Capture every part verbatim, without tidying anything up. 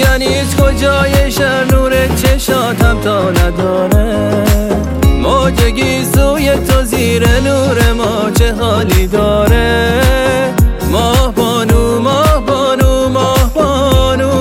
میگنید کجایشه نور چشاتم تا نداره، موج گیسوی تو زیر نور ما چه حالی داره. ماه بانو ماه بانو ماه بانو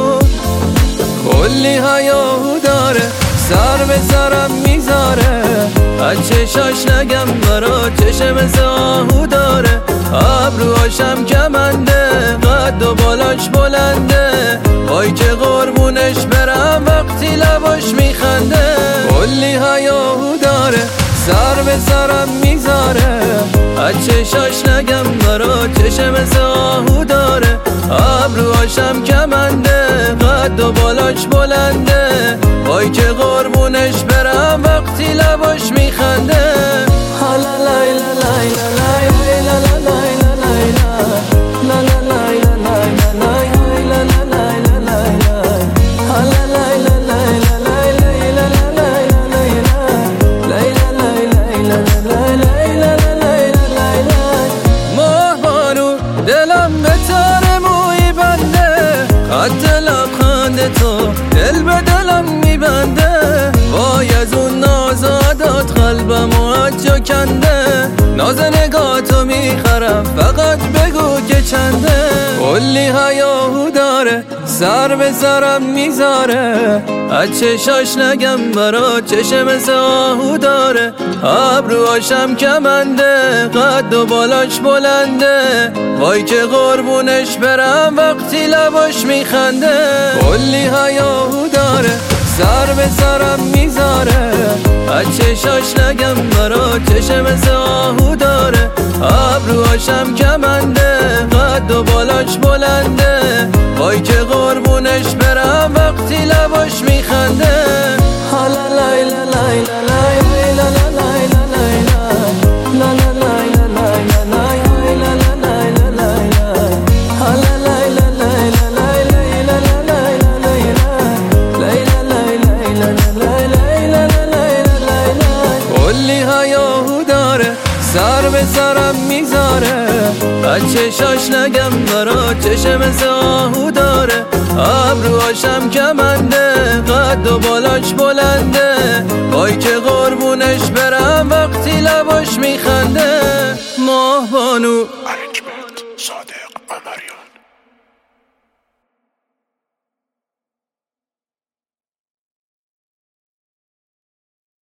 کلی هیاهو داره، سر به سرم میذاره، از چشاش نگم برا چشم مثل آهو داره. ابروهاشم کمنده، قد و بالاش بلنده، وای که قربونش برم وقتی لباش میخنده. کلی هیاهو داره، سر به سرم میذاره، از چشاش نگم برا چشم مثل آهو داره. ابروهاشم کمنده، قد و بالاش بلنده، وای که قربونش برم وقتی لباش میخنده. حالا لای لای لای لای لای خط لبخند تو دل به دلم میبنده، وای از اون نازادات قلبم و از جا کنده. ناز نگاهتو میخرم فقط بگو که چنده. کلی هیاهو داره، سر به سرم میذاره، از چشاش نگم برا چشم مثل آهو داره. ابروهاشم کمنده، قد و بالاش بلنده، وای که قربونش برم وقتی لباش میخنده. کلی هیاهو داره، سر به سرم میذاره، از چشاش نگم برا چشم مثل آهو داره. ابروهاشم کمنده، قد و بالاش بلنده، وای که قربونش برم وقتی لباش میخنده. حالا لای لای لای لای سر به سرم میذاره، از چشاش نگم برا چشم مثل آهو داره. ابروهاشم کمنده، قد و بالاش بلنده، وای که